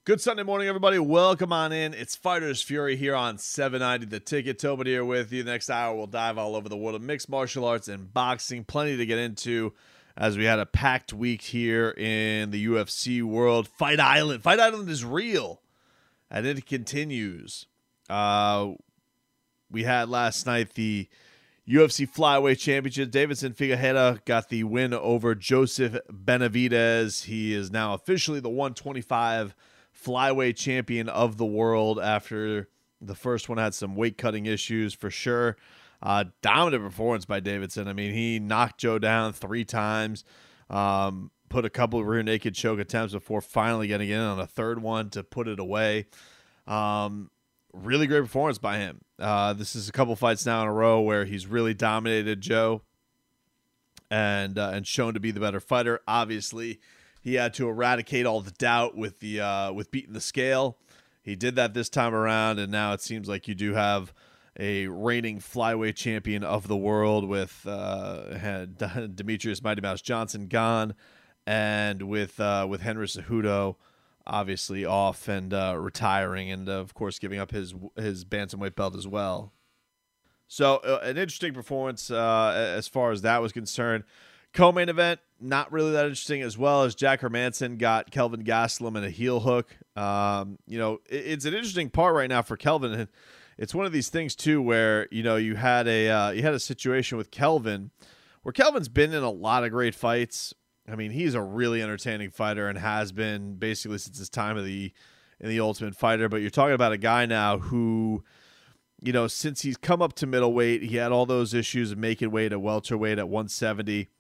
Good Sunday morning, everybody. Welcome on in. It's Fighters Fury here on 790 The Ticket. Tobin here with you. Next hour, we'll dive all over the world of mixed martial arts and boxing. Plenty to get into as we had a packed week here in the UFC world. Fight Island. Fight Island is real, and it continues. We had last night the UFC Flyweight Championship. Deiveson Figueiredo got the win over Joseph Benavidez. He is now officially the 125 flyweight champion of the world after the first one had some weight cutting issues for sure. Dominant performance by Deiveson. I mean, he knocked Joe down 3 times, put a couple of rear naked choke attempts before finally getting in on a third one to put it away. Really great performance by him. This is a couple fights now in a row where he's really dominated Joe and shown to be the better fighter. Obviously, he had to eradicate all the doubt with beating the scale. He did that this time around, and now it seems like you do have a reigning flyweight champion of the world with Demetrius Mighty Mouse Johnson gone, and with Henry Cejudo obviously off and retiring, and of course giving up his bantamweight belt as well. So an interesting performance as far as that was concerned. Co-main event, not really that interesting, as well as Jack Hermansson got Kelvin Gastelum in a heel hook. It's an interesting part right now for Kelvin, and it's one of these things too where you had a situation with Kelvin where Kelvin's been in a lot of great fights. I mean, he's a really entertaining fighter and has been basically since his time in the Ultimate Fighter. But you're talking about a guy now who, since he's come up to middleweight, he had all those issues of making weight at welterweight at 170.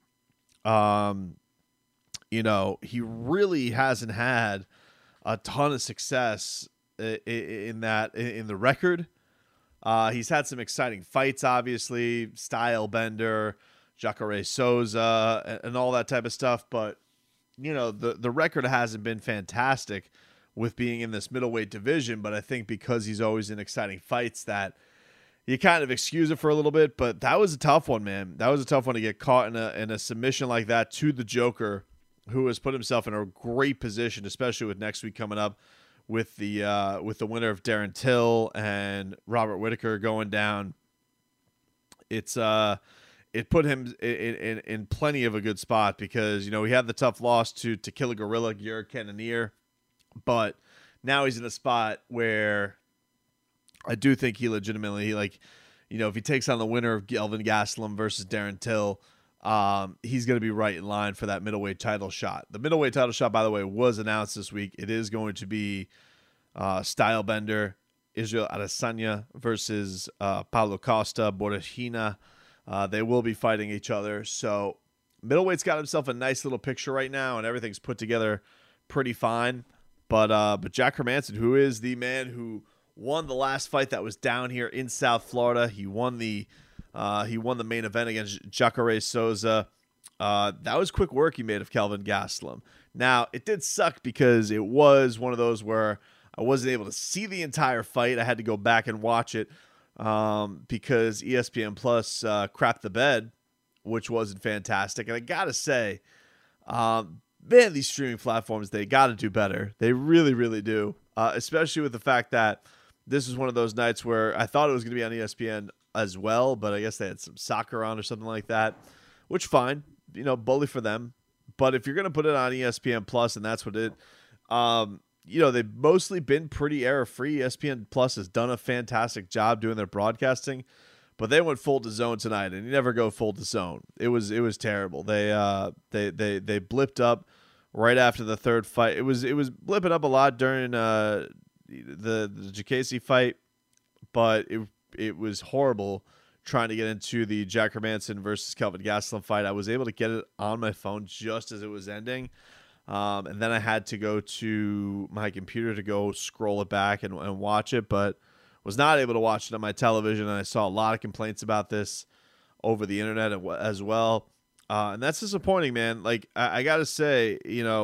He really hasn't had a ton of success in the record. He's had some exciting fights, obviously, Stylebender, Jacare Souza, and all that type of stuff. But, the record hasn't been fantastic with being in this middleweight division. But I think because he's always in exciting fights that you kind of excuse it for a little bit. But that was a tough one, man. That was a tough one to get caught in a submission like that to the Joker, who has put himself in a great position, especially with next week coming up with the winner of Darren Till and Robert Whittaker going down. It put him in plenty of a good spot because, he had the tough loss to Killer Gorilla, Gary Cannonier, but now he's in a spot where I do think he legitimately, if he takes on the winner of Kelvin Gastelum versus Darren Till, he's going to be right in line for that middleweight title shot. The middleweight title shot, by the way, was announced this week. It is going to be Stylebender, Israel Adesanya versus Paulo Costa, Borrachina. They will be fighting each other. So middleweight's got himself a nice little picture right now, and everything's put together pretty fine. But Jack Hermansson, who is the man who won the last fight that was down here in South Florida, he won the main event against Jacare Souza. That was quick work he made of Kelvin Gastelum. Now, it did suck because it was one of those where I wasn't able to see the entire fight. I had to go back and watch it because ESPN Plus crapped the bed, which wasn't fantastic. And I got to say, man, these streaming platforms, they got to do better. They really, really do, especially with the fact that this is one of those nights where I thought it was going to be on ESPN as well, but I guess they had some soccer on or something like that, which fine, bully for them. But if you're going to put it on ESPN Plus, and that's what they've mostly been pretty error-free. ESPN Plus has done a fantastic job doing their broadcasting, but they went full to zone tonight, and you never go full to zone. It was terrible. They blipped up right after the third fight. It was blipping up a lot during the Jacasey fight, but it was horrible trying to get into the Jack Hermansson versus Kelvin Gastelum fight. I was able to get it on my phone just as it was ending, and then I had to go to my computer to go scroll it back and watch it, but was not able to watch it on my television, and I saw a lot of complaints about this over the internet as well, and that's disappointing, man. I got to say,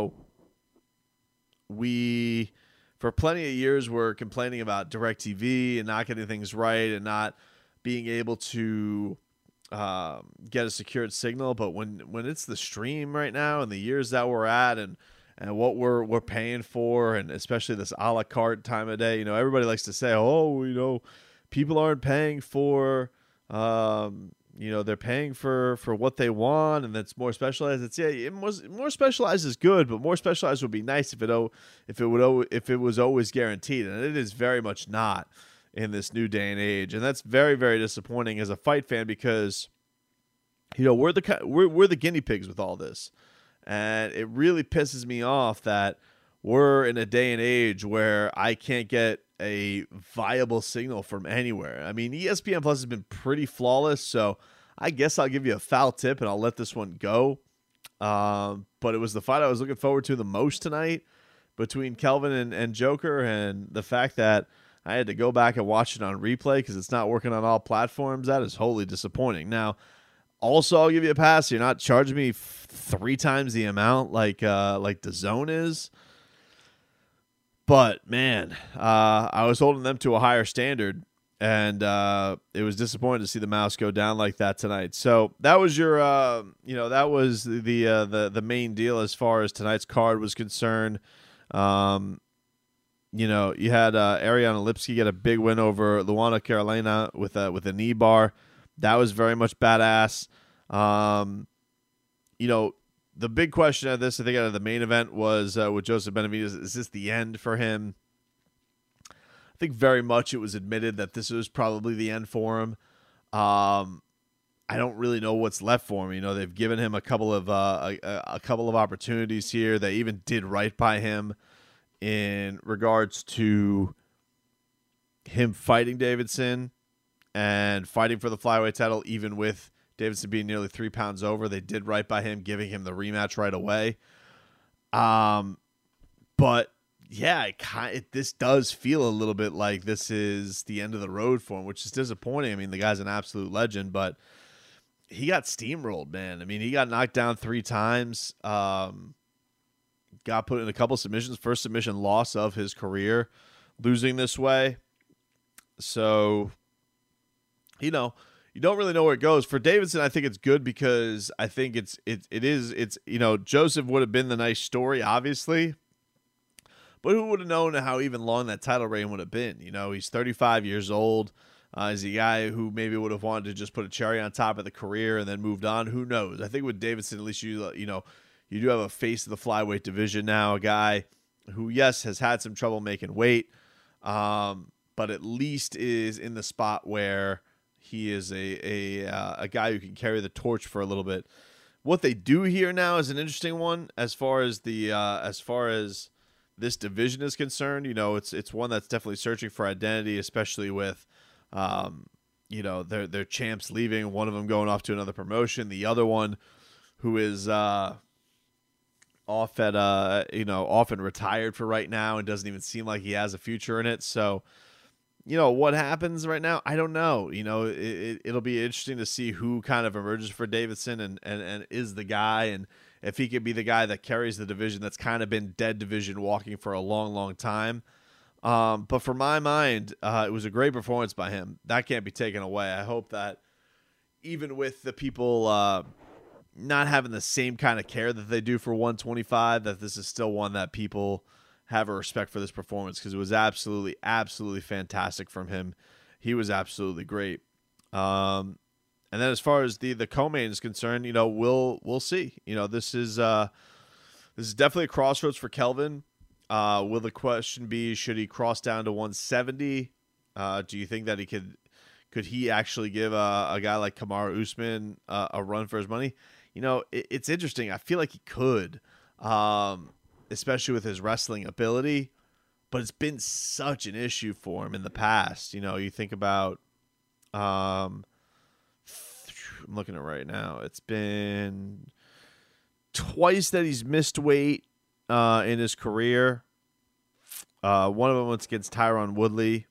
we for plenty of years were complaining about DirecTV and not getting things right and not being able to get a secured signal. But when it's the stream right now and the years that we're at and and what we're paying for, and especially this a la carte time of day. Everybody likes to say, oh, people aren't paying for, they're paying for what they want, and that's more specialized. More specialized is good, but more specialized would be nice if it was always guaranteed, and it is very much not in this new day and age, and that's very, very disappointing as a fight fan because we're the guinea pigs with all this. And it really pisses me off that we're in a day and age where I can't get a viable signal from anywhere. I mean, ESPN Plus has been pretty flawless, so I guess I'll give you a foul tip and I'll let this one go. But it was the fight I was looking forward to the most tonight between Kelvin and Joker, and the fact that I had to go back and watch it on replay because it's not working on all platforms, that is wholly disappointing. Now, also, I'll give you a pass. You're not charging me 3 times the amount like DAZN is. But, man, I was holding them to a higher standard, and it was disappointing to see the mouse go down like that tonight. So that was your, that was the main deal as far as tonight's card was concerned. You had Ariana Lipski get a big win over Luana Carolina with a knee bar. That was very much badass. The big question of this, I think, out of the main event was with Joseph Benavidez, is this the end for him? I think very much it was admitted that this was probably the end for him. I don't really know what's left for him. They've given him a couple of opportunities here. They even did right by him in regards to him fighting Davidson and fighting for the flyweight title, even with Davidson being nearly 3 pounds over. They did right by him, giving him the rematch right away. But yeah, this does feel a little bit like this is the end of the road for him, which is disappointing. I mean, the guy's an absolute legend, but he got steamrolled, man. I mean, he got knocked down 3 times. Got put in a couple submissions. First submission loss of his career, losing this way. So, you don't really know where it goes. For Davidson, I think it's good because I think it's Joseph would have been the nice story, obviously. But who would have known how even long that title reign would have been? He's 35 years old. He's a guy who maybe would have wanted to just put a cherry on top of the career and then moved on. Who knows? I think with Davidson, at least you do have a face of the flyweight division now, a guy who, yes, has had some trouble making weight, but at least is in the spot where he is a guy who can carry the torch for a little bit. What they do here now is an interesting one as far as this division is concerned. It's one that's definitely searching for identity, especially with their champs leaving, one of them going off to another promotion, the other one who is off and retired for right now and doesn't even seem like he has a future in it. So, what happens right now, I don't know. It'll be interesting to see who kind of emerges for Davidson and is the guy, and if he could be the guy that carries the division that's kind of been dead division walking for a long, long time. But for my mind, it was a great performance by him. That can't be taken away. I hope that even with the people not having the same kind of care that they do for 125, that this is still one that people have a respect for this performance, because it was absolutely, absolutely fantastic from him. He was absolutely great. And then as far as the co-main is concerned, we'll see. This is definitely a crossroads for Kelvin. Will the question be, should he cross down to 170? Do you think that he could he actually give a guy like Kamaru Usman a run for his money? It's interesting. I feel like he could, especially with his wrestling ability, but it's been such an issue for him in the past. You think about, I'm looking at it right now. It's been twice that he's missed weight in his career. One of them was against Tyron Woodley,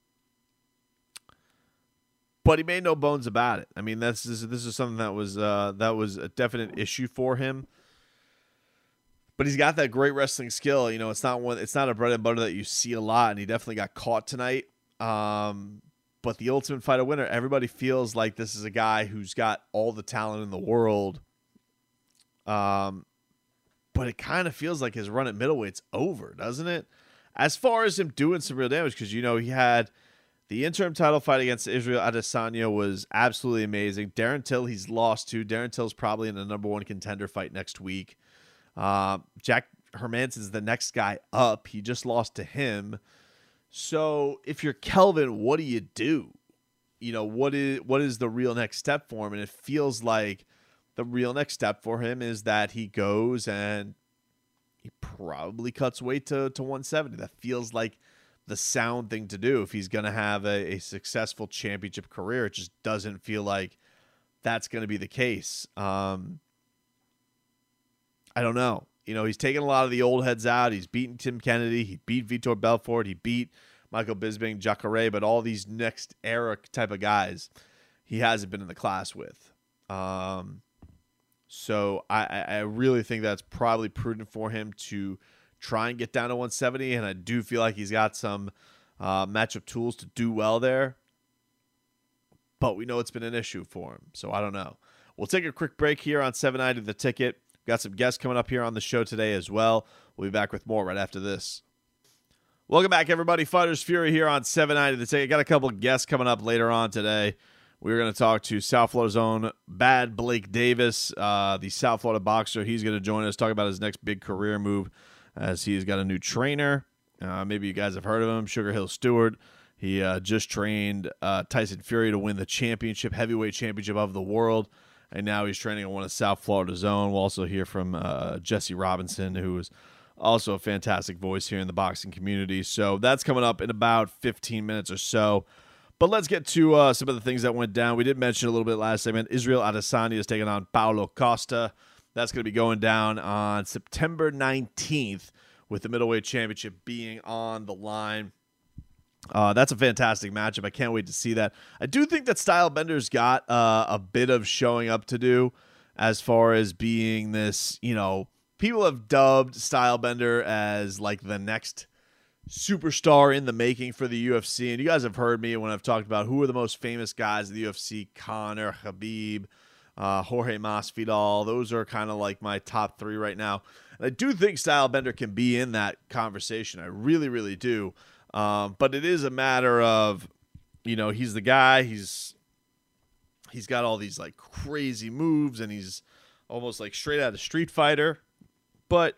but he made no bones about it. I mean, this is something that was a definite issue for him. But he's got that great wrestling skill. It's not a bread and butter that you see a lot, and he definitely got caught tonight. But the Ultimate Fighter winner, everybody feels like this is a guy who's got all the talent in the world. but it kind of feels like his run at middleweight's over, doesn't it? As far as him doing some real damage, because, you know, he had the interim title fight against Israel Adesanya was absolutely amazing. Darren Till, he's lost to. Darren Till's probably in the number one contender fight next week. Jack Hermansson's the next guy up. He just lost to him. So if you're Kelvin, what do you do? You know, what is the real next step for him? And it feels like the real next step for him is that he goes and he probably cuts weight to 170. That feels like the sound thing to do if he's going to have a successful championship career. It just doesn't feel like that's going to be the case. I don't know. You know, he's taken a lot of the old heads out. He's beaten Tim Kennedy. He beat Vitor Belfort. He beat Michael Bisping, Jacare, but all these next era type of guys he hasn't been in the class with. So I really think that's probably prudent for him to try and get down to 170, and I do feel like he's got some matchup tools to do well there. But we know it's been an issue for him, so I don't know. We'll take a quick break here on 790 The Ticket. We've got some guests coming up here on the show today as well. We'll be back with more right after this. Welcome back, everybody. Fighters Fury here on 790 The Ticket. Got a couple of guests coming up later on today. We're going to talk to South Florida's own Bad Blake Davis, the South Florida boxer. He's going to join us, talk about his next big career move, as he's got a new trainer. Maybe you guys have heard of him, Sugar Hill Stewart. He just trained Tyson Fury to win the championship, heavyweight championship of the world, and now he's training on one of South Florida's own. We'll also hear from Jesse Robinson, who is also a fantastic voice here in the boxing community. So that's coming up in about 15 minutes or so. But let's get to some of the things that went down. We did mention a little bit last segment. Israel Adesanya is taking on Paulo Costa. That's going to be going down on September 19th with the middleweight championship being on the line. That's a fantastic matchup. I can't wait to see that. I do think that Stylebender's got a bit of showing up to do as far as being this, you know, people have dubbed Stylebender as like the next superstar in the making for the UFC. And you guys have heard me when I've talked about who are the most famous guys in the UFC: Conor, Khabib, Jorge Masvidal. Those are kind of like my top three right now. And I do think Stylebender can be in that conversation. I really, really do. But it is a matter of, you know, he's the guy. He's got all these like crazy moves, and he's almost like straight out of Street Fighter. But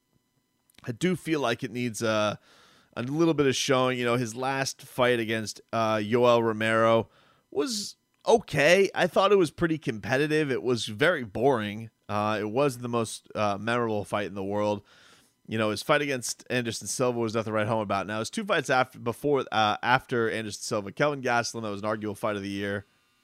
I do feel like it needs a little bit of showing. You know, his last fight against Yoel Romero was okay. I thought it was pretty competitive. It was very boring. It was the most memorable fight in the world. You know, his fight against Anderson Silva was nothing to write home about. Now, his two fights after Anderson Silva, Kelvin Gastelum, that was an arguable fight of the year.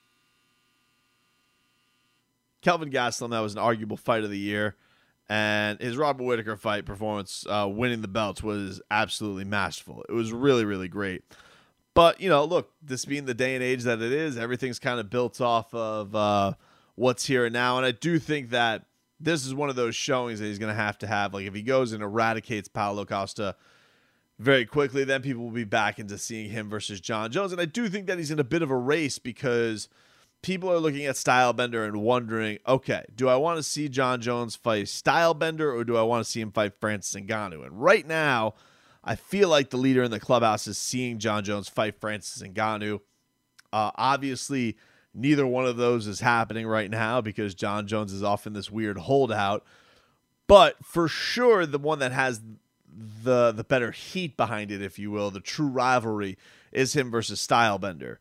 Kelvin Gastelum, that was an arguable fight of the year. And his Robert Whittaker fight performance, winning the belts, was absolutely masterful. It was really, really great. But, you know, look, this being the day and age that it is, everything's kind of built off of what's here and now. And I do think that this is one of those showings that he's going to have. Like, if he goes and eradicates Paulo Costa very quickly, then people will be back into seeing him versus John Jones. And I do think that he's in a bit of a race because people are looking at Stylebender and wondering, okay, do I want to see John Jones fight Stylebender, or do I want to see him fight Francis Ngannou? And right now, I feel like the leader in the clubhouse is seeing John Jones fight Francis Ngannou. Obviously, neither one of those is happening right now because John Jones is off in this weird holdout. But for sure, the one that has the better heat behind it, if you will, the true rivalry, is him versus Stylebender.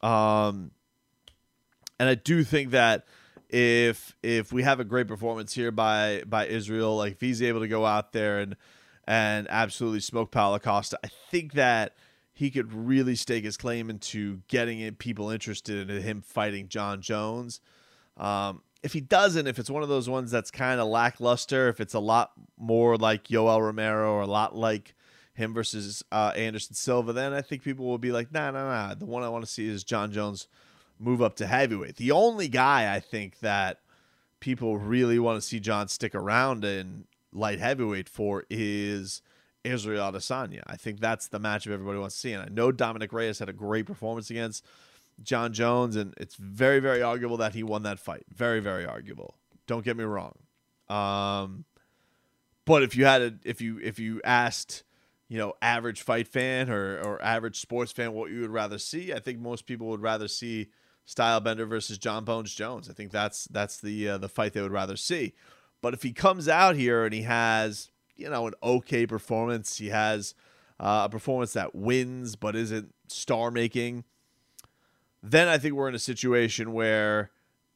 And I do think that if we have a great performance here by Israel, like if he's able to go out there and absolutely smoke Paulo Costa, I think that he could really stake his claim into getting people interested in him fighting John Jones. If he doesn't, if it's one of those ones that's kind of lackluster, if it's a lot more like Yoel Romero or a lot like him versus Anderson Silva, then I think people will be like, nah. The one I want to see is John Jones move up to heavyweight. The only guy I think that people really want to see John stick around in light heavyweight for is Israel Adesanya. I think that's the matchup everybody wants to see. And I know Dominic Reyes had a great performance against John Jones, and it's very, very arguable that he won that fight. Very, very arguable. Don't get me wrong. But if you asked, average fight fan or average sports fan what you would rather see, I think most people would rather see Stylebender versus John Bones Jones. I think that's the fight they would rather see. But if he comes out here and he has, an okay performance, he has a performance that wins but isn't star making, then I think we're in a situation where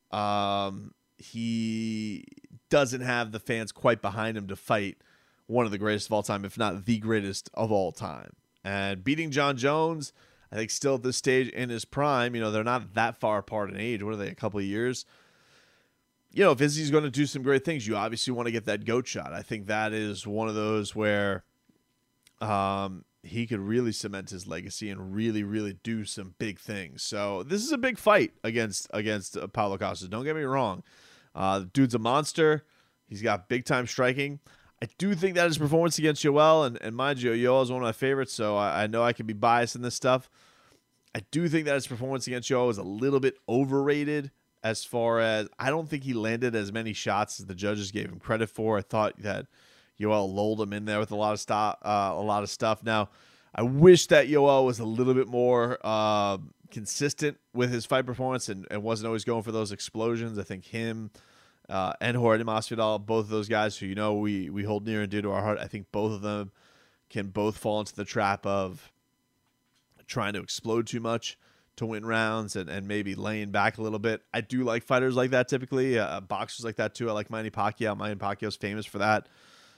he doesn't have the fans quite behind him to fight one of the greatest of all time, if not the greatest of all time. And beating John Jones, I think still at this stage in his prime, they're not that far apart in age. What are they, a couple of years? If Izzy's going to do some great things, you obviously want to get that GOAT shot. I think that is one of those where he could really cement his legacy and really, really do some big things. So this is a big fight against Paulo Costa. Don't get me wrong. The dude's a monster. He's got big-time striking. I do think that his performance against Yoel, and mind you, Yoel is one of my favorites, so I know I can be biased in this stuff. I do think that his performance against Yoel was a little bit overrated as far as I don't think he landed as many shots as the judges gave him credit for. I thought that Yoel lulled him in there with a lot of stuff. Now, I wish that Yoel was a little bit more consistent with his fight performance and wasn't always going for those explosions. I think him and Jorge Masvidal, both of those guys who we hold near and dear to our heart, I think both of them can both fall into the trap of trying to explode too much to win rounds and maybe laying back a little bit. I do like fighters like that typically, boxers like that too. I like Manny Pacquiao. Manny Pacquiao's famous for that.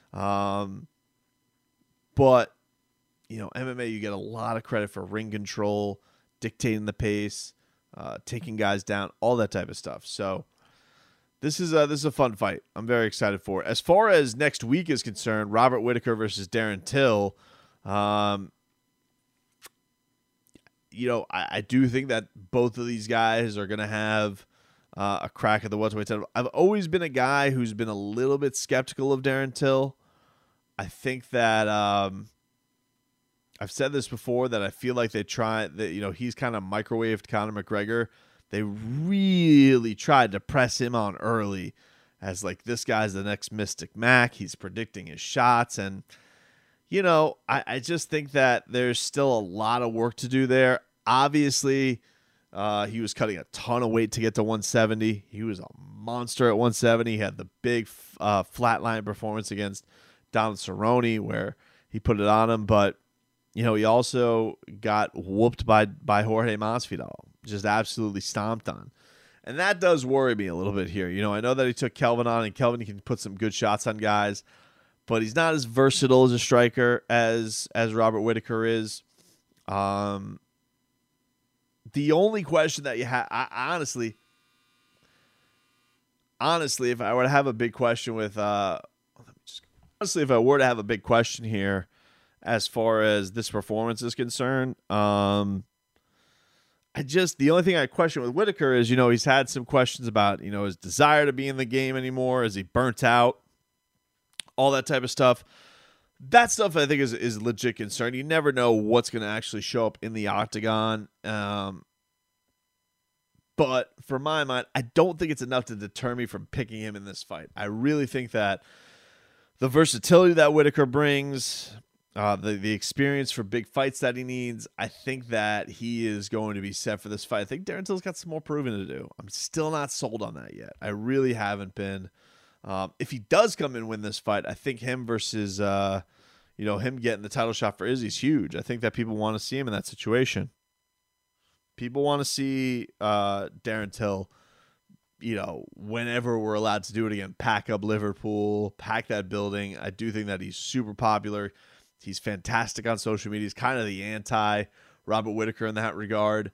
But MMA, you get a lot of credit for ring control, dictating the pace, taking guys down, all that type of stuff. So this is a fun fight. I'm very excited for it. As far as next week is concerned, Robert Whittaker versus Darren Till. I do think that both of these guys are going to have a crack at the welterweight title. I've always been a guy who's been a little bit skeptical of Darren Till. I think that I've said this before, that I feel like they tried that, he's kind of microwaved Conor McGregor. They really tried to press him on early as like, this guy's the next Mystic Mac. He's predicting his shots. And, I just think that there's still a lot of work to do there. Obviously, he was cutting a ton of weight to get to 170. He was a monster at 170. He had the big flatline performance against Donald Cerrone where he put it on him. But, he also got whooped by Jorge Masvidal, just absolutely stomped on. And that does worry me a little bit here. I know that he took Kelvin on, and Kelvin can put some good shots on guys, but he's not as versatile as a striker as Robert Whittaker is. The only question that you have, honestly, if I were to have a big question with, if I were to have a big question here, as far as this performance is concerned, the only thing I question with Whittaker is, he's had some questions about, his desire to be in the game anymore. Is he burnt out? All that type of stuff. That stuff I think is legit concern. You never know what's going to actually show up in the octagon. But for my mind, I don't think it's enough to deter me from picking him in this fight. I really think that the versatility that Whittaker brings, the experience for big fights that he needs, I think that he is going to be set for this fight. I think Darren Till's got some more proving to do. I'm still not sold on that yet. I really haven't been. If he does come and win this fight, I think him versus, him getting the title shot for Izzy is huge. I think that people want to see him in that situation. People want to see Darren Till, whenever we're allowed to do it again, pack up Liverpool, pack that building. I do think that he's super popular. He's fantastic on social media. He's kind of the anti-Robert Whittaker in that regard.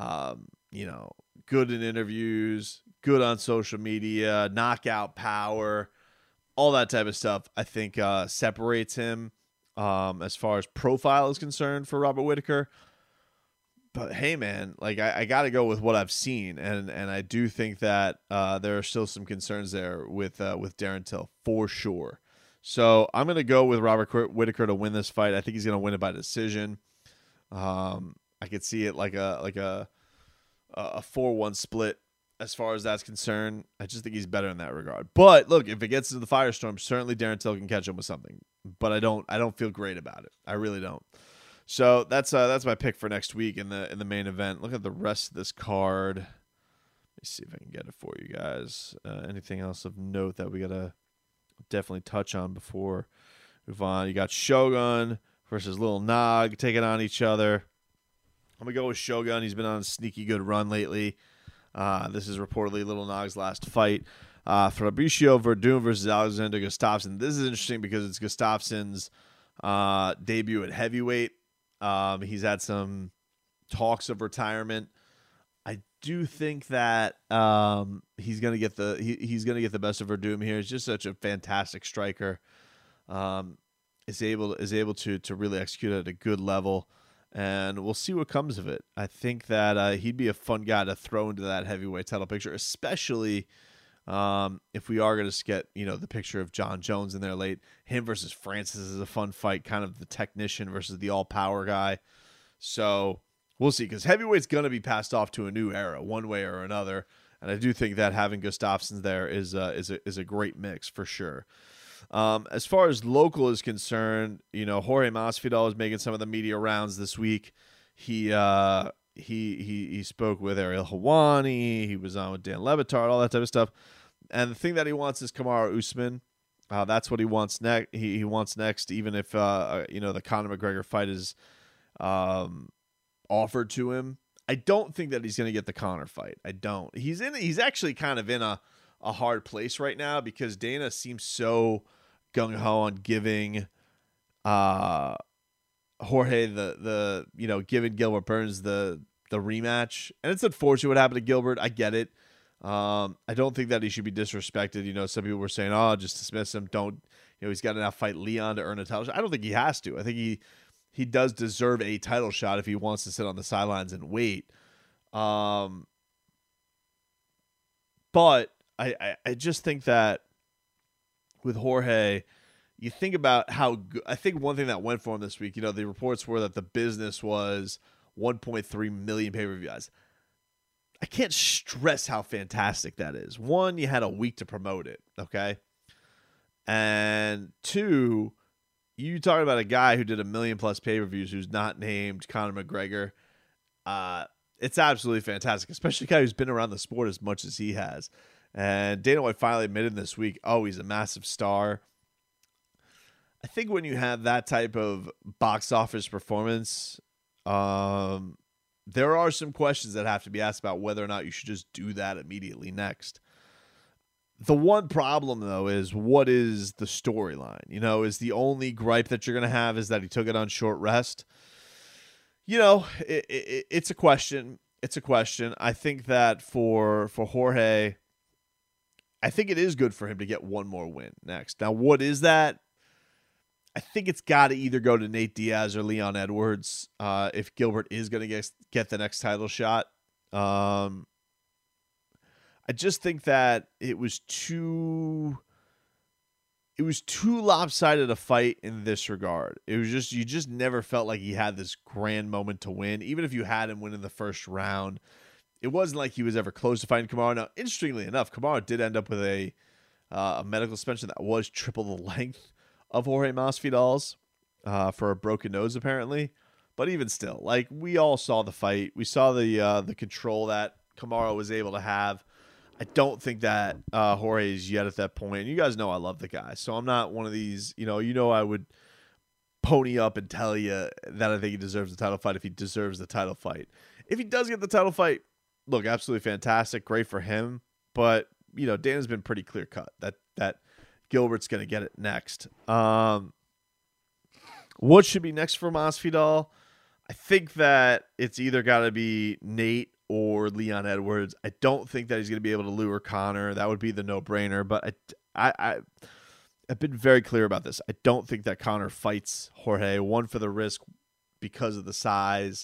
Good in interviews, good on social media, knockout power, all that type of stuff, I think separates him as far as profile is concerned for Robert Whittaker. But hey, man, I got to go with what I've seen, and I do think that there are still some concerns there with Darren Till for sure. So I'm going to go with Robert Whittaker to win this fight. I think he's going to win it by decision. I could see it like a 4-1 split as far as that's concerned. I just think he's better in that regard. But look, if it gets into the firestorm, certainly Darren Till can catch him with something. But I don't feel great about it. I really don't. So that's my pick for next week in the main event. Look at the rest of this card. Let me see if I can get it for you guys. Anything else of note that we gotta definitely touch on before we move on? You got Shogun versus Lil Nog taking on each other. I'm gonna go with Shogun. He's been on a sneaky good run lately. This is reportedly Lil Nog's last fight. Fabricio Verdun versus Alexander Gustafsson. This is interesting because it's Gustafsson's debut at heavyweight. He's had some talks of retirement. I do think that he's gonna get the best of Verdum here. He's just such a fantastic striker. Is able to really execute at a good level, and we'll see what comes of it. I think that he'd be a fun guy to throw into that heavyweight title picture, especially if we are going to get the picture of John Jones in there late. Him versus Francis is a fun fight, kind of the technician versus the all-power guy. So we'll see, because heavyweight's going to be passed off to a new era one way or another, and I do think that having Gustafsson there is a great mix for sure. As far as local is concerned, Jorge Masvidal is making some of the media rounds this week. He spoke with Ariel Helwani. He was on with Dan Le Batard, all that type of stuff. And the thing that he wants is Kamaru Usman. That's what he wants next. He wants next, even if the Conor McGregor fight is offered to him. I don't think that he's going to get the Conor fight. I don't. He's actually kind of in a hard place right now because Dana seems so gung ho on giving Jorge giving Gilbert Burns the rematch, and it's unfortunate what happened to Gilbert. I get it. I don't think that he should be disrespected. Some people were saying, "Oh, just dismiss him." Don't. He's got to now fight Leon to earn a title shot. I don't think he has to. I think he does deserve a title shot if he wants to sit on the sidelines and wait. But I just think that with Jorge, you think about how good. I think one thing that went for him this week, the reports were that the business was 1.3 million pay-per-view eyes. I can't stress how fantastic that is. One, you had a week to promote it, okay? And two, you talk about a guy who did 1 million plus pay-per-views who's not named Conor McGregor. It's absolutely fantastic, especially a guy who's been around the sport as much as he has. And Dana White finally admitted this week, he's a massive star. I think when you have that type of box office performance, there are some questions that have to be asked about whether or not you should just do that immediately next. The one problem, though, is what is the storyline? Is the only gripe that you're going to have is that he took it on short rest? It's a question. It's a question. I think that for Jorge, I think it is good for him to get one more win next. Now, what is that? I think it's got to either go to Nate Diaz or Leon Edwards if Gilbert is going to get the next title shot. I just think that it was too lopsided a fight in this regard. It was just, you just never felt like he had this grand moment to win. Even if you had him win in the first round, it wasn't like he was ever close to fighting Kamaru. Now, interestingly enough, Kamaru did end up with a medical suspension that was triple the length of Jorge Masvidal's for a broken nose, apparently. But even still, we all saw the fight. We saw the control that Kamaru was able to have. I don't think that Jorge is yet at that point. You guys know I love the guy, so I'm not one of these. I would pony up and tell you that I think he deserves the title fight if he deserves the title fight. If he does get the title fight, look, absolutely fantastic, great for him. But Dana's been pretty clear cut that Gilbert's going to get it next. What should be next for Masvidal? I think that it's either got to be Nate or Leon Edwards. I don't think that he's going to be able to lure Conor. That would be the no-brainer. But I've been very clear about this. I don't think that Conor fights Jorge. One, for the risk because of the size.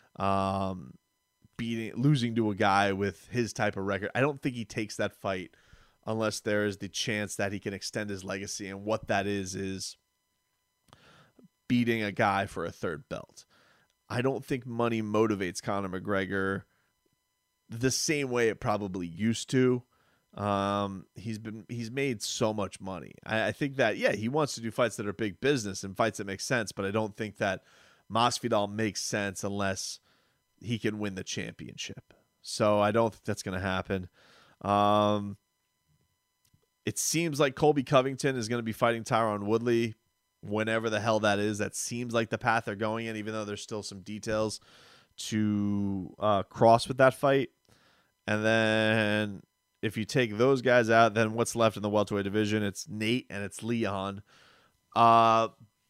Losing to a guy with his type of record. I don't think he takes that fight unless there is the chance that he can extend his legacy. And what that is beating a guy for a third belt. I don't think money motivates Conor McGregor the same way it probably used to. He's made so much money. I think that, yeah, he wants to do fights that are big business and fights that make sense, but I don't think that Masvidal makes sense unless he can win the championship. So I don't think that's going to happen. It seems like Colby Covington is going to be fighting Tyron Woodley whenever the hell that is. That seems like the path they're going in, even though there's still some details to cross with that fight. And then if you take those guys out, then what's left in the welterweight division? It's Nate and it's Leon. Both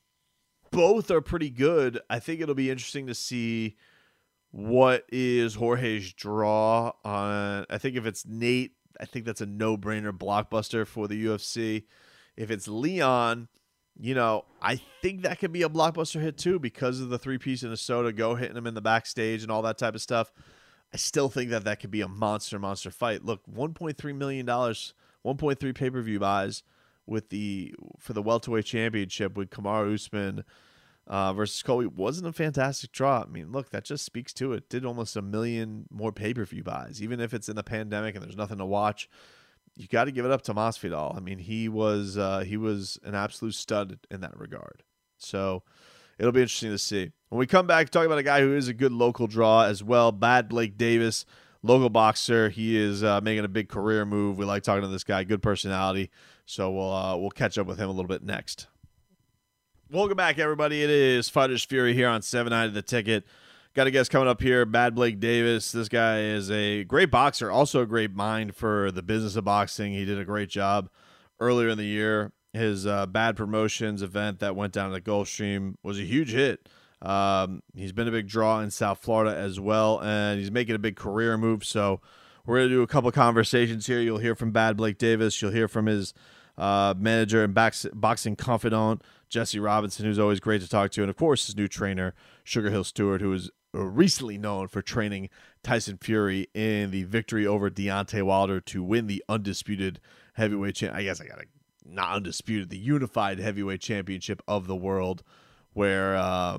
are pretty good. I think it'll be interesting to see what is Jorge's draw on. I think if it's Nate, I think that's a no-brainer blockbuster for the UFC. If it's Leon, I think that could be a blockbuster hit too because of the three-piece in Minnesota, go hitting him in the backstage and all that type of stuff. I still think that could be a monster fight. Look, $1.3 million, 1.3 pay-per-view buys for the welterweight championship with Kamaru Usman versus Colby wasn't a fantastic draw. I mean, look, that just speaks to it. Did almost 1 million more pay-per-view buys, even if it's in the pandemic and there's nothing to watch. You got to give it up to Masvidal. I mean, he was an absolute stud in that regard. So it'll be interesting to see. When we come back, talk about a guy who is a good local draw as well, Bad Blake Davis, local boxer. He is making a big career move. We like talking to this guy, good personality. So we'll catch up with him a little bit next. Welcome back, everybody. It is Fighters Fury here on 790 The Ticket. Got a guest coming up here, Bad Blake Davis. This guy is a great boxer, also a great mind for the business of boxing. He did a great job earlier in the year. His Bad Promotions event that went down at the Gulfstream was a huge hit. He's been a big draw in South Florida as well, and he's making a big career move. So we're going to do a couple conversations here. You'll hear from Bad Blake Davis. You'll hear from his manager and boxing confidant, Jesse Robinson, who's always great to talk to. And, of course, his new trainer, Sugar Hill Stewart, who is recently known for training Tyson Fury in the victory over Deontay Wilder to win the undisputed heavyweight not undisputed, the unified heavyweight championship of the world, where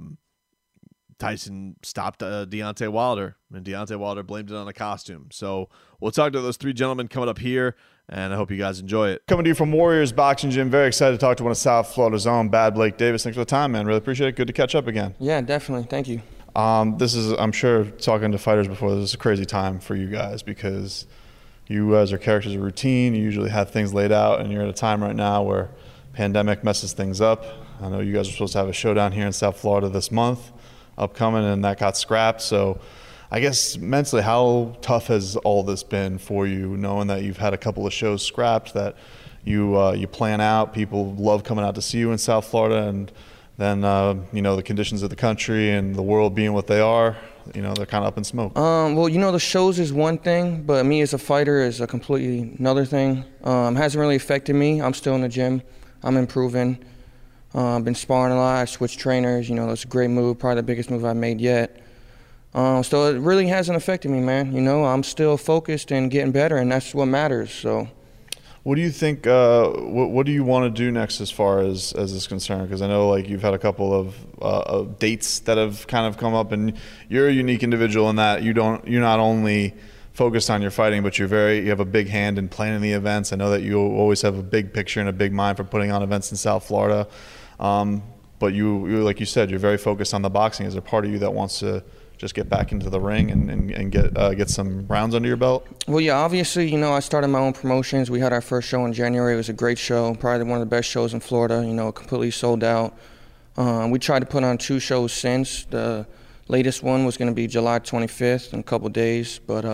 Tyson stopped Deontay Wilder, and Deontay Wilder blamed it on a costume. So we'll talk to those three gentlemen coming up here, and I hope you guys enjoy it. Coming to you from Warriors Boxing Gym, very excited to talk to one of South Florida's own, Bad Blake Davis. Thanks for the time, man. Really appreciate it. Good to catch up again. Yeah, definitely. Thank you. This is, I'm sure, talking to fighters before, this is a crazy time for you guys because you guys are characters of routine. You usually have things laid out, and you're at a time right now where pandemic messes things up. I know you guys are supposed to have a showdown here in South Florida this month upcoming, and that got scrapped. So I guess mentally, how tough has all this been for you, knowing that you've had a couple of shows scrapped, that you plan out, people love coming out to see you in South Florida, and then the conditions of the country and the world being what they are, they're kind of up in smoke. Well, the shows is one thing, but me as a fighter is a completely another thing. Hasn't really affected me. I'm still in the gym. I'm improving. Been sparring a lot. I switched trainers. That's a great move, probably the biggest move I've made yet. So it really hasn't affected me, man. I'm still focused and getting better, and that's what matters. So. What do you think, what do you want to do next as far as this is concerned? Because I know you've had a couple of dates that have kind of come up, and you're a unique individual in that you're not only focused on your fighting, but you have a big hand in planning the events. I know that you always have a big picture and a big mind for putting on events in South Florida. But you, like you said, you're very focused on the boxing. Is there a part of you that wants to just get back into the ring and get some rounds under your belt? Well, yeah, obviously, I started my own promotions. We had our first show in January. It was a great show, probably one of the best shows in Florida, completely sold out. We tried to put on 2 shows since. The latest one was going to be July 25th in a couple days, but,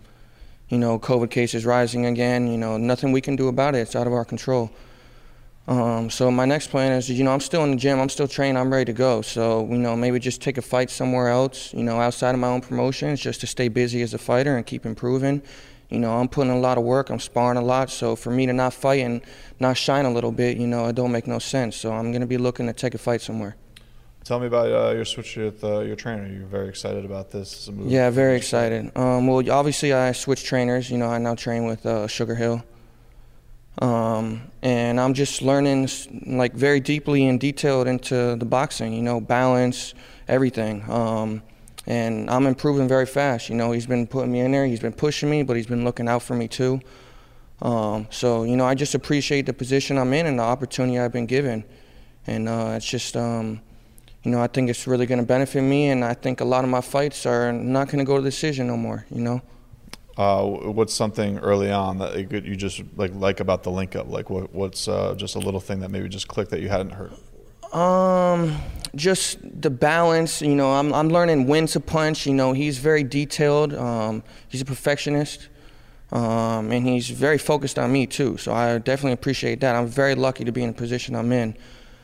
COVID cases rising again. Nothing we can do about it. It's out of our control. So my next plan is, I'm still in the gym, I'm still training, I'm ready to go. So, maybe just take a fight somewhere else, outside of my own promotions, just to stay busy as a fighter and keep improving. I'm putting in a lot of work, I'm sparring a lot. So for me to not fight and not shine a little bit, it don't make no sense. So I'm going to be looking to take a fight somewhere. Tell me about your switch with your trainer. You're very excited about this move. Yeah, very excited. Well, obviously I switched trainers. I now train with Sugar Hill. And I'm just learning very deeply and detailed into the boxing, balance, everything. And I'm improving very fast. You know, he's been putting me in there. He's been pushing me, but he's been looking out for me too. So, you know, I just appreciate the position I'm in and the opportunity I've been given. And it's just, you know, I think it's really going to benefit me. And I think a lot of my fights are not going to go to decision no more, you know. What's something early on that you just like about the link up? Like what's just a little thing that maybe just clicked that you hadn't heard? Just the balance, you know, I'm learning when to punch. You know, he's very detailed. He's a perfectionist. And he's very focused on me too. So I definitely appreciate that. I'm very lucky to be in the position I'm in.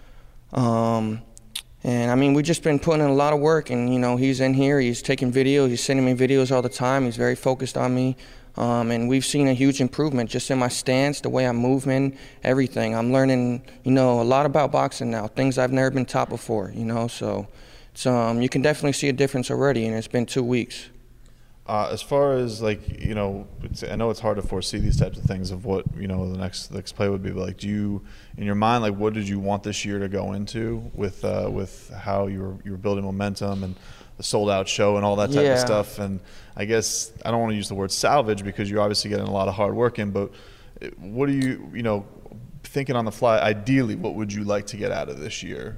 And I mean, we've just been putting in a lot of work, and you know, he's in here, he's taking videos, he's sending me videos all the time, he's very focused on me. And we've seen a huge improvement just in my stance, the way I'm moving, everything. I'm learning, you know, a lot about boxing now, things I've never been taught before, you know, so it's, you can definitely see a difference already, and it's been 2 weeks. As far as like, you know, I know it's hard to foresee these types of things of what, you know, the next play would be, but like, do you, in your mind, like what did you want this year to go into with how you were building momentum and the sold out show and all that type of stuff? And I guess I don't want to use the word salvage because you're obviously getting a lot of hard work in, but what do you know, thinking on the fly, ideally, what would you like to get out of this year?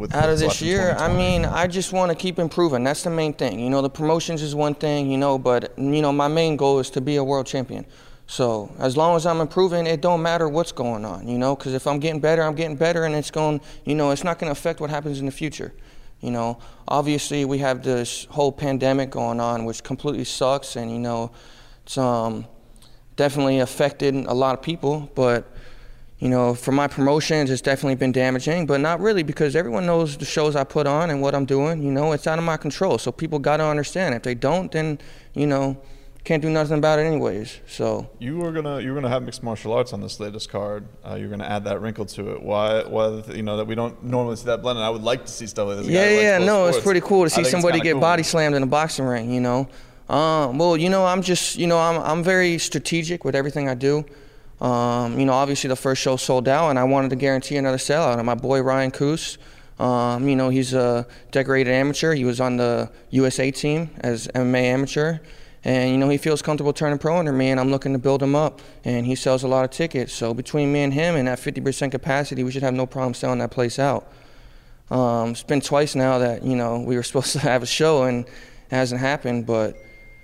I mean, I just want to keep improving. That's the main thing. You know, the promotions is one thing, you know, but, you know, my main goal is to be a world champion. So as long as I'm improving, it don't matter what's going on, you know, because if I'm getting better, and it's going, you know, it's not going to affect what happens in the future. You know, obviously we have this whole pandemic going on, which completely sucks, and, you know, it's definitely affected a lot of people, but you know, for my promotions, it's definitely been damaging, but not really, because everyone knows the shows I put on and what I'm doing. You know, it's out of my control, so people got to understand. If they don't, then, you know, can't do nothing about it anyways. So you were gonna have mixed martial arts on this latest card. You're gonna add that wrinkle to it. Why? You know, that we don't normally see that blend, and I would like to see stuff like this. Yeah, no, it's pretty cool to see somebody get body slammed in a boxing ring. You know, well, you know, I'm just, you know, I'm very strategic with everything I do. You know, obviously the first show sold out, and I wanted to guarantee another sellout. And my boy Ryan Coos, you know, he's a decorated amateur. He was on the USA team as MMA amateur, and you know, he feels comfortable turning pro under me, and I'm looking to build him up. And he sells a lot of tickets. So between me and him and that 50% capacity, we should have no problem selling that place out. It's been twice now that, you know, we were supposed to have a show and it hasn't happened, but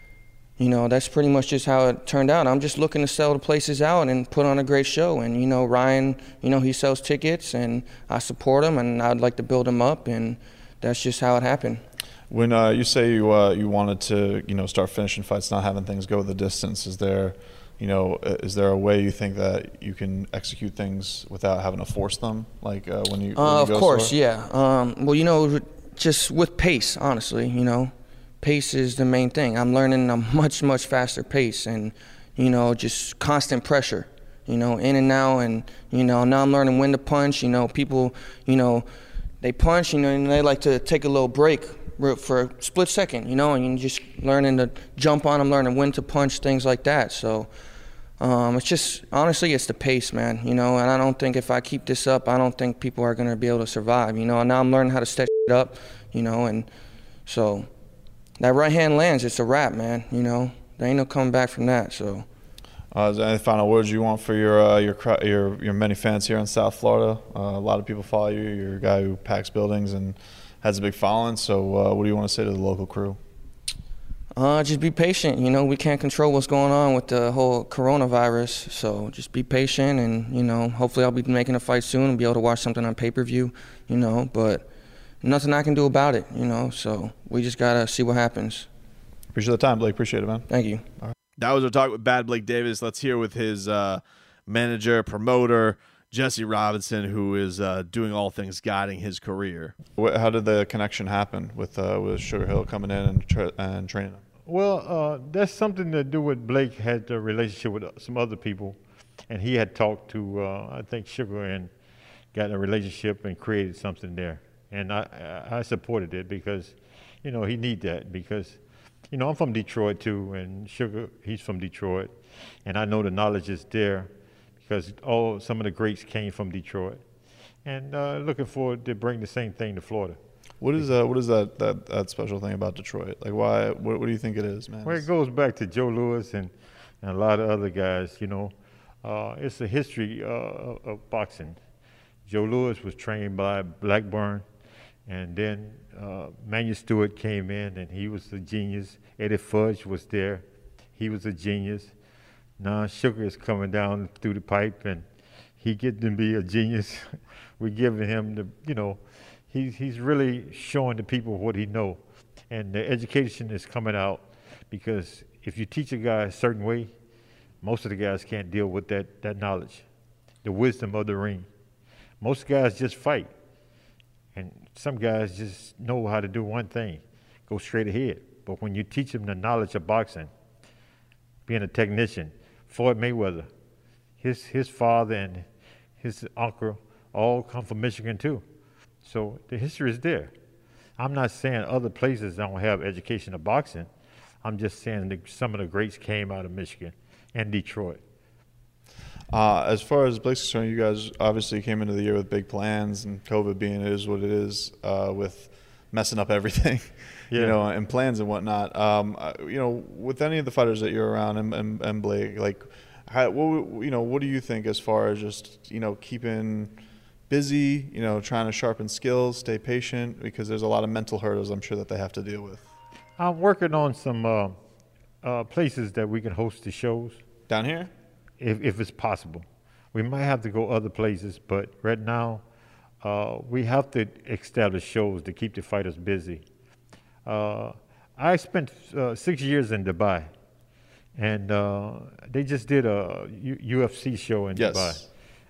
you know, that's pretty much just how it turned out. I'm just looking to sell the places out and put on a great show. And, you know, Ryan, you know, he sells tickets, and I support him, and I'd like to build him up, and that's just how it happened. When you say you wanted to, you know, start finishing fights, not having things go the distance, is there, you know, is there a way you think that you can execute things without having to force them? Like when you of course, yeah. Well, you know, just with pace, honestly, you know. Pace is the main thing. I'm learning a much, much faster pace, and, you know, just constant pressure, you know, in and out, and, you know, now I'm learning when to punch. You know, people, you know, they punch, you know, and they like to take a little break for a split second, you know, and you're just learning to jump on them, learning when to punch, things like that. So it's just, honestly, it's the pace, man, you know, and I don't think if I keep this up, I don't think people are going to be able to survive, you know, and now I'm learning how to set it up, you know, and so that right hand lands, it's a wrap, man. You know, there ain't no coming back from that. So, is there any final words you want for your many fans here in South Florida? A lot of people follow you. You're a guy who packs buildings and has a big following. So, what do you want to say to the local crew? Just be patient. You know, we can't control what's going on with the whole coronavirus. So, just be patient, and you know, hopefully, I'll be making a fight soon and be able to watch something on pay-per-view. You know, but nothing I can do about it, you know, so we just got to see what happens. Appreciate the time, Blake. Appreciate it, man. Thank you. All right. That was our talk with Bad Blake Davis. Let's hear with his manager, promoter, Jesse Robinson, who is doing all things guiding his career. How did the connection happen with Sugar Hill coming in and training him? Well, that's something to do with Blake had a relationship with some other people, and he had talked to, I think, Sugar, and got in a relationship and created something there. And I supported it because, you know, he need that because, you know, I'm from Detroit too, and Sugar, he's from Detroit. And I know the knowledge is there because some of the greats came from Detroit. And looking forward to bring the same thing to Florida. What is that special thing about Detroit? Like, why? What do you think it is, man? Well, it goes back to Joe Louis and a lot of other guys. You know, it's a history of boxing. Joe Louis was trained by Blackburn, and then Manuel Stewart came in, and he was a genius. Eddie Fudge was there. He was a genius. Now Sugar is coming down through the pipe, and he getting to be a genius. We're giving him the, you know, he's really showing the people what he know. And the education is coming out, because if you teach a guy a certain way, most of the guys can't deal with that knowledge, the wisdom of the ring. Most guys just fight. And some guys just know how to do one thing, go straight ahead. But when you teach them the knowledge of boxing, being a technician, Floyd Mayweather, his father and his uncle all come from Michigan too. So the history is there. I'm not saying other places don't have education of boxing. I'm just saying that some of the greats came out of Michigan and Detroit. As far as Blake's concerned, you guys obviously came into the year with big plans, and COVID being it is what it is, with messing up everything, you know, and plans and whatnot. You know, with any of the fighters that you're around and Blake, like, what do you think as far as just, you know, keeping busy, you know, trying to sharpen skills, stay patient, because there's a lot of mental hurdles I'm sure that they have to deal with. I'm working on some places that we can host the shows. Down here? If it's possible. We might have to go other places, but right now we have to establish shows to keep the fighters busy. I spent 6 years in Dubai, and they just did a UFC show in Dubai.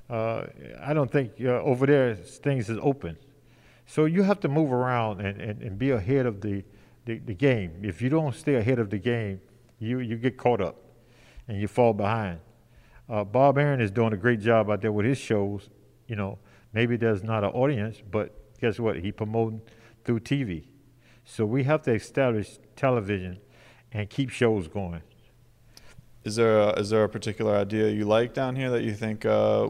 I don't think over there things is open. So you have to move around and be ahead of the game. If you don't stay ahead of the game, you get caught up and you fall behind. Bob Arum is doing a great job out there with his shows. You know, maybe there's not an audience, but guess what? He promoting through TV. So we have to establish television and keep shows going. Is there a particular idea you like down here that you think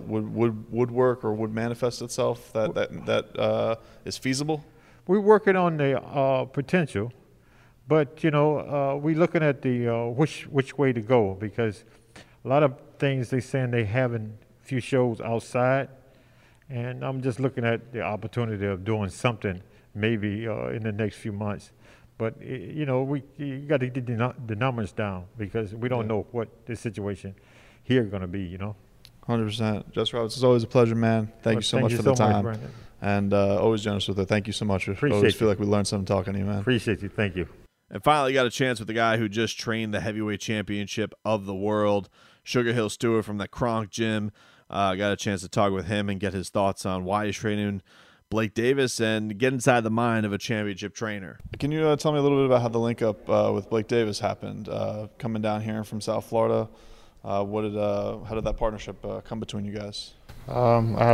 would work or would manifest itself that is feasible? We're working on the potential, but you know, we're looking at the which way to go, because a lot of things they saying they having a few shows outside, and I'm just looking at the opportunity of doing something maybe in the next few months. But you know, you got to get the numbers down, because we don't know what the situation here going to be. You know. 100%. Jess Roberts, it's always a pleasure, man. Thank you so much for the time, and always generous with it. Thank you so much. I always feel like we learned something talking to you, man. Appreciate you. Thank you. And finally, got a chance with the guy who just trained the heavyweight championship of the world, Sugar Hill Stewart from the Kronk Gym. Got a chance to talk with him and get his thoughts on why he's training Blake Davis and get inside the mind of a championship trainer. Can you tell me a little bit about how the link up with Blake Davis happened, coming down here from South Florida? How did that partnership come between you guys? We have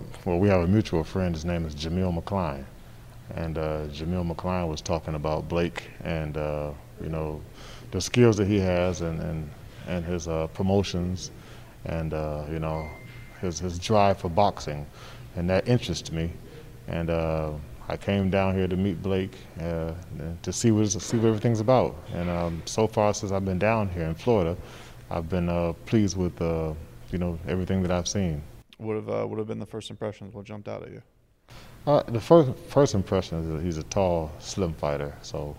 a mutual friend. His name is Jamil McCline, and Jamil McCline was talking about Blake and you know, the skills that he has and his promotions and you know, his drive for boxing, and that interests me. And I came down here to meet Blake to see what everything's about. And so far, since I've been down here in Florida, I've been pleased with you know, everything that I've seen. What have been the first impressions? What jumped out at you? The first impression is that he's a tall, slim fighter. So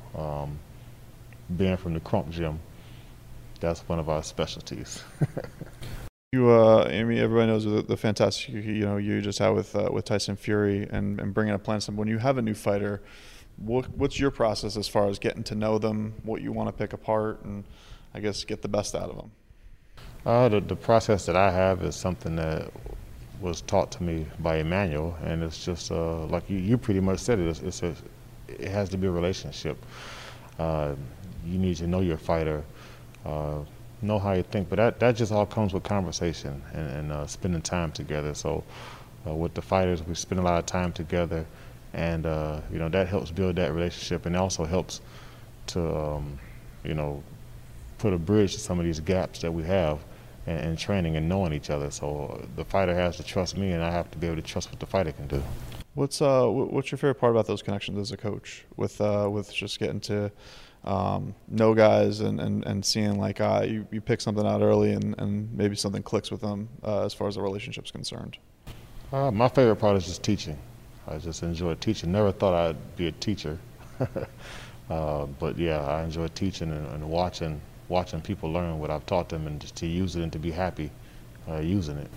being from the Kronk Gym, that's one of our specialties. I mean, everybody knows the fantastic, you know, you just had with Tyson Fury and bringing up plans. When you have a new fighter, what's your process as far as getting to know them, what you want to pick apart, and I guess get the best out of them? The process that I have is something that was taught to me by Emmanuel, and it's just like you pretty much said it. It has to be a relationship. You need to know your fighter. Know how you think, but that just all comes with conversation and spending time together. So with the fighters, we spend a lot of time together, and you know, that helps build that relationship, and also helps to you know, put a bridge to some of these gaps that we have in training and knowing each other. So the fighter has to trust me, and I have to be able to trust what the fighter can do. What's your favorite part about those connections as a coach with just getting to know guys and seeing like you pick something out early and maybe something clicks with them as far as the relationship's concerned? My favorite part is just teaching. I just enjoy teaching. Never thought I'd be a teacher, but yeah, I enjoy teaching and watching people learn what I've taught them and just to use it and to be happy using it.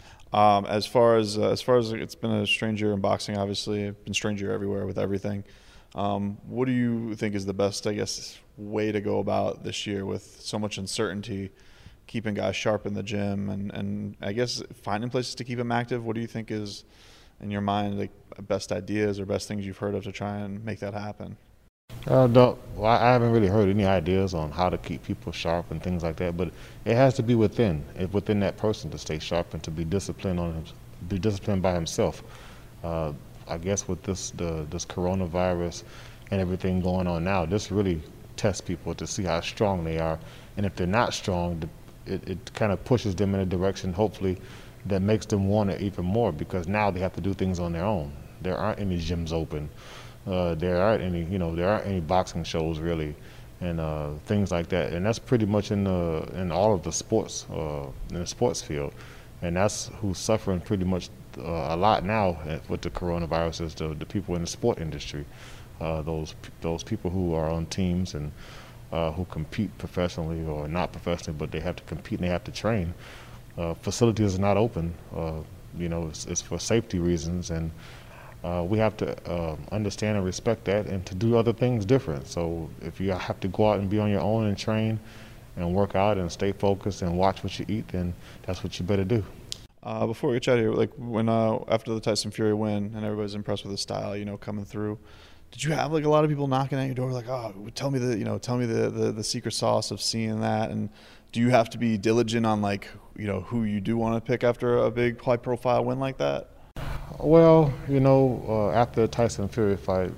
As far as it's been a strange year in boxing, obviously, it's been a strange year everywhere with everything. What do you think is the best, I guess, way to go about this year with so much uncertainty, keeping guys sharp in the gym and I guess finding places to keep them active? What do you think is, in your mind, like best ideas or best things you've heard of to try and make that happen? No, I haven't really heard any ideas on how to keep people sharp and things like that, but it has to be within that person to stay sharp and to be disciplined by himself. I guess with this coronavirus and everything going on now, this really tests people to see how strong they are, and if they're not strong, it kind of pushes them in a direction, hopefully, that makes them want it even more, because now they have to do things on their own. There aren't any gyms open. There aren't any boxing shows really, and things like that. And that's pretty much in all of the sports, in the sports field. And that's who's suffering pretty much a lot now with the coronavirus is the people in the sport industry. Those people who are on teams and who compete professionally or not professionally, but they have to compete and they have to train. Facilities are not open. It's for safety reasons, and we have to understand and respect that and to do other things different. So if you have to go out and be on your own and train and work out and stay focused and watch what you eat, then that's what you better do. Before we get out of here, like when after the Tyson Fury win and everybody's impressed with his style, coming through, did you have like a lot of people knocking at your door like, oh, tell me the secret sauce of seeing that? And do you have to be diligent on like, who you do want to pick after a big high profile win like that? Well, after the Tyson Fury fight,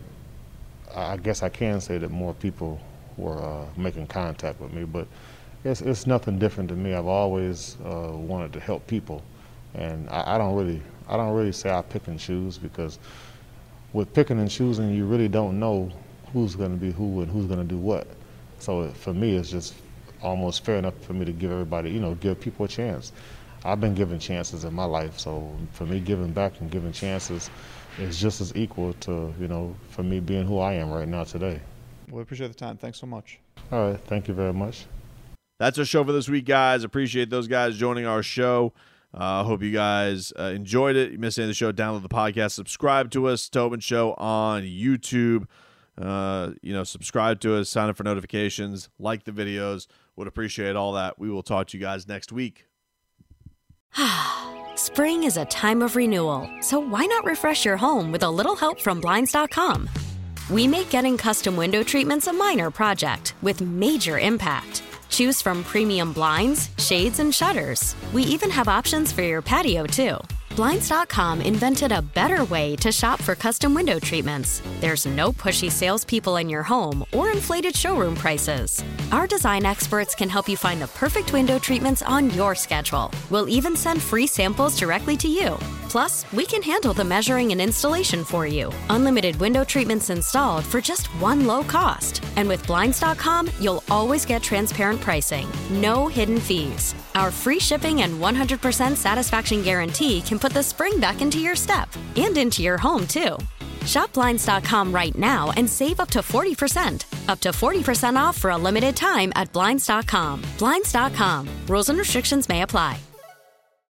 I guess I can say that more people were making contact with me, but it's nothing different to me. I've always wanted to help people, and I don't really say I pick and choose, because with picking and choosing, you really don't know who's going to be who and who's going to do what. So for me, it's just almost fair enough for me to give everybody, give people a chance. I've been given chances in my life, so for me, giving back and giving chances is just as equal to, for me being who I am right now today. Well, I appreciate the time. Thanks so much. All right. Thank you very much. That's our show for this week, guys. Appreciate those guys joining our show. Hope you guys enjoyed it. You missed any of the show, download the podcast, subscribe to us, Tobin Show on YouTube. Subscribe to us, sign up for notifications, like the videos. Would appreciate all that. We will talk to you guys next week. Spring is a time of renewal, so why not refresh your home with a little help from Blinds.com? We make getting custom window treatments a minor project with major impact. Choose from premium blinds, shades, and shutters. We even have options for your patio, too. Blinds.com invented a better way to shop for custom window treatments. There's no pushy salespeople in your home or inflated showroom prices. Our design experts can help you find the perfect window treatments on your schedule. We'll even send free samples directly to you. Plus, we can handle the measuring and installation for you. Unlimited window treatments installed for just one low cost. And with Blinds.com, you'll always get transparent pricing. No hidden fees. Our free shipping and 100% satisfaction guarantee can put the spring back into your step and into your home, too. Shop Blinds.com right now and save up to 40%. Up to 40% off for a limited time at Blinds.com. Blinds.com. Rules and restrictions may apply.